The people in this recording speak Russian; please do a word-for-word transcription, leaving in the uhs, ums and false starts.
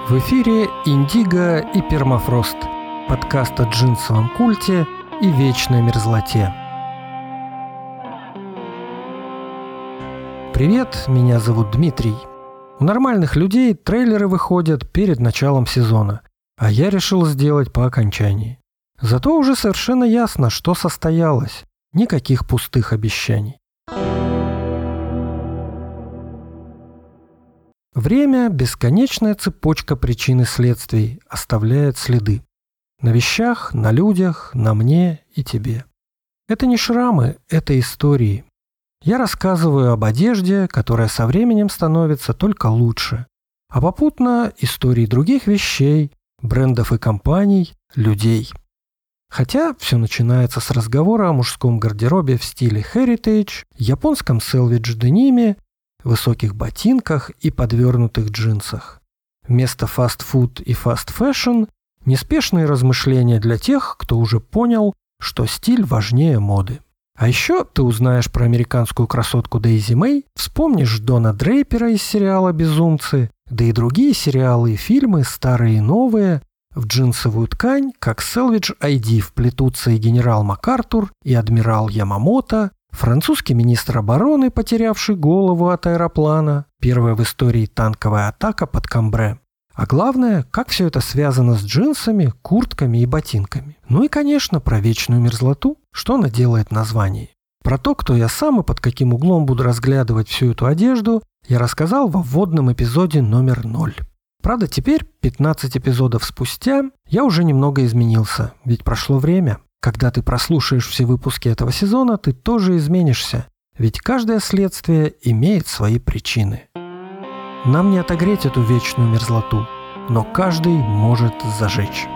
В эфире «Индиго и пермафрост», подкаст о джинсовом культе и вечной мерзлоте. Привет, меня зовут Дмитрий. У нормальных людей трейлеры выходят перед началом сезона, а я решил сделать по окончании. Зато уже совершенно ясно, что состоялось. Никаких пустых обещаний. Время – бесконечная цепочка причин и следствий, оставляет следы. На вещах, на людях, на мне и тебе. Это не шрамы, это истории. Я рассказываю об одежде, которая со временем становится только лучше. А попутно истории других вещей, брендов и компаний, людей. Хотя все начинается с разговора о мужском гардеробе в стиле heritage, японском селвидж-дениме, высоких ботинках и подвернутых джинсах. Вместо фастфуд и фаст-фэшн – неспешные размышления для тех, кто уже понял, что стиль важнее моды. А еще ты узнаешь про американскую красотку Дейзи Мэй, вспомнишь Дона Дрейпера из сериала «Безумцы», да и другие сериалы и фильмы, старые и новые. В джинсовую ткань, как Salvage ай ди, вплетутся и генерал МакАртур, и адмирал Ямамото, французский министр обороны, потерявший голову от аэроплана, первая в истории танковая атака под Камбре. А главное, как все это связано с джинсами, куртками и ботинками. Ну и, конечно, про вечную мерзлоту, что она делает в названии. Про то, кто я сам и под каким углом буду разглядывать всю эту одежду, я рассказал во вводном эпизоде номер ноль. Правда, теперь, пятнадцать эпизодов спустя, я уже немного изменился, ведь прошло время. Когда ты прослушаешь все выпуски этого сезона, ты тоже изменишься, ведь каждое следствие имеет свои причины. Нам не отогреть эту вечную мерзлоту, но каждый может зажечь.